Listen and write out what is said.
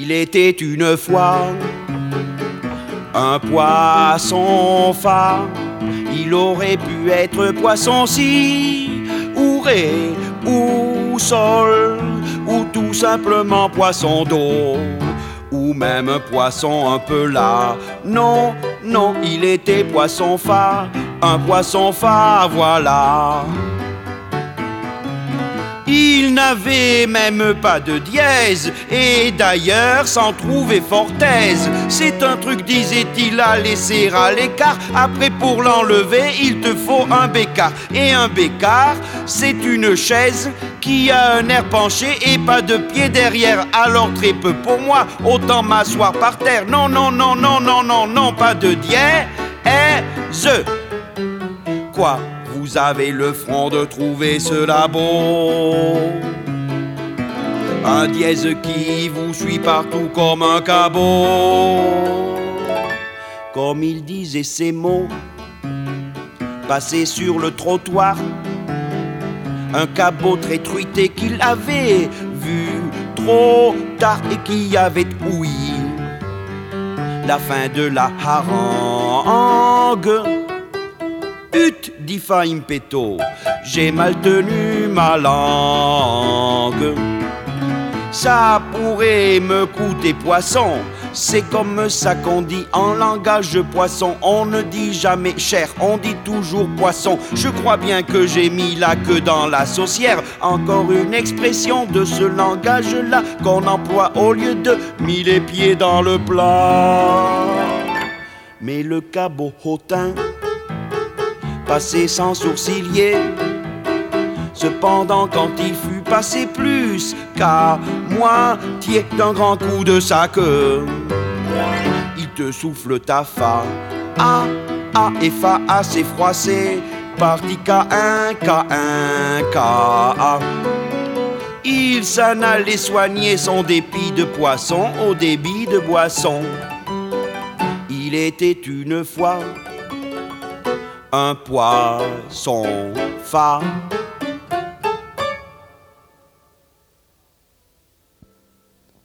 Il était une fois un poisson phare. Il aurait pu être poisson si, ou ré, ou sol, ou tout simplement poisson d'eau, ou même un poisson un peu là. Non, non, il était poisson phare, un poisson phare, voilà. Il n'avait même pas de dièse, et d'ailleurs s'en trouvait fort aise. C'est un truc, disait-il, à laisser à l'écart. Après pour l'enlever, il te faut un bécard. Et un bécard, c'est une chaise qui a un air penché et pas de pied derrière. Alors très peu pour moi, autant m'asseoir par terre. Non, non, non, non, non, non, non, pas de dièse. Quoi? Vous avez le front de trouver cela beau? Un dièse qui vous suit partout comme un cabot. Comme il disait ces mots, passé sur le trottoir, un cabot très truité qu'il avait vu trop tard et qui avait ouï la fin de la harangue. Hut, dit Faimpetto, j'ai mal tenu ma langue. Ça pourrait me coûter poisson, c'est comme ça qu'on dit en langage poisson. On ne dit jamais cher, on dit toujours poisson. Je crois bien que j'ai mis la queue dans la saucière. Encore une expression de ce langage-là qu'on emploie au lieu de mis les pieds dans le plat. Mais le cabot hautain passé sans sourcilier. Cependant, quand il fut passé plus qu'à moitié d'un grand coup de sa queue, il te souffle ta fa, a, et fa assez froissé, parti K1, K1, K. Il s'en allait soigner son dépit de poisson au débit de boisson. Il était une fois un poisson phare.